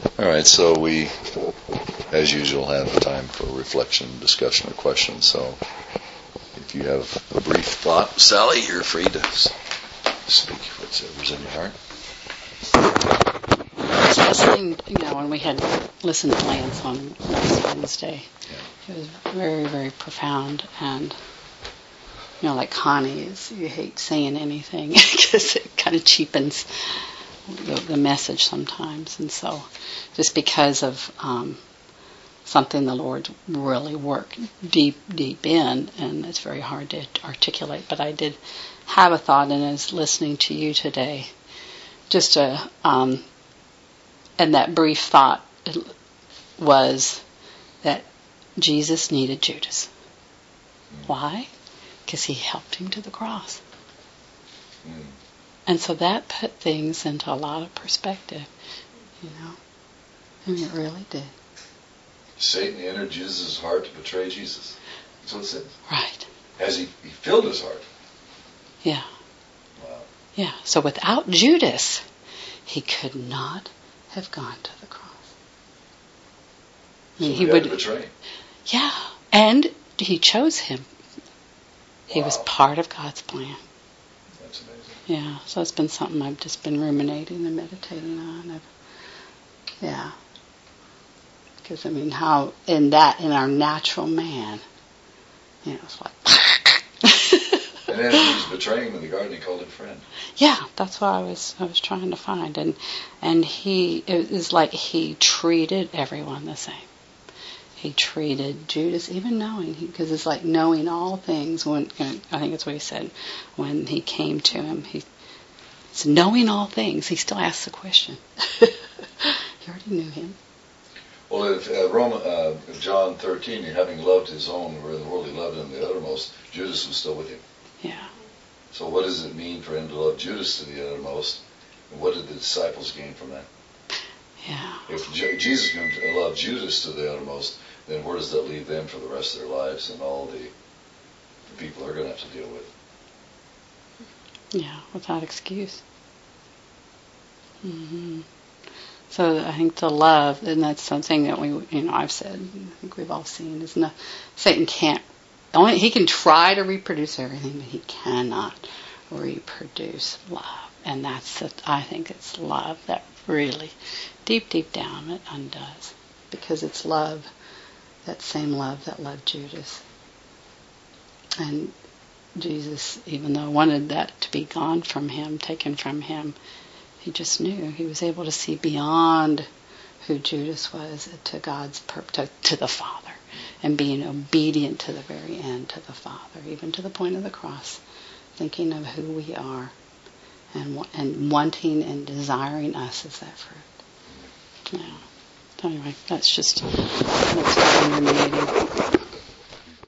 All right, so we, as usual, have time for reflection, discussion, or questions. So if you have a brief thought, Sally, you're free to speak whatever's in your heart. I was listening, when we had listened to Lance on last Wednesday. It was very, very profound. And, like Connie, you hate saying anything because it kind of cheapens the message sometimes. And so just because of something the Lord really worked deep in, and it's very hard to articulate. But I did have a thought, and as listening to you today, just and that brief thought was that Jesus needed Judas. Why? Because he helped him to the cross. And so that put things into a lot of perspective, and it really did. Satan entered Jesus' heart to betray Jesus. That's what it says. Right. As he filled his heart. Yeah. Wow. Yeah. So without Judas, he could not have gone to the cross. So he would betray him. Yeah. And he chose him. He was part of God's plan. That's amazing. Yeah. So it's been something I've just been ruminating and meditating on. Yeah. Because, how in our natural man, it's like... And then he was betraying him in the garden, he called him friend. Yeah, that's what I was trying to find. And it was like he treated everyone the same. He treated Judas, even knowing, because it's like knowing all things. When I think that's what he said when he came to him. It's knowing all things. He still asks the question. He already knew him. Well, if John 13, having loved his own, where in the world he loved him the uttermost, Judas was still with him. Yeah. So what does it mean for him to love Judas to the uttermost? And what did the disciples gain from that? Yeah. If Jesus can love Judas to the uttermost, then where does that leave them for the rest of their lives and all the people they're going to have to deal with? Yeah, without excuse. Mm-hmm. So I think the love, and that's something that I've said, I think we've all seen, is Satan can't, he can try to reproduce everything, but he cannot reproduce love. And I think it's love that really, deep down, it undoes. Because it's love, that same love that loved Judas. And Jesus, even though wanted that to be gone from him, taken from him, he just knew. He was able to see beyond who Judas was to God's to the Father, and being obedient to the very end to the Father, even to the point of the cross, thinking of who we are, and wanting and desiring us as that fruit. Yeah. Anyway, that's ruminating.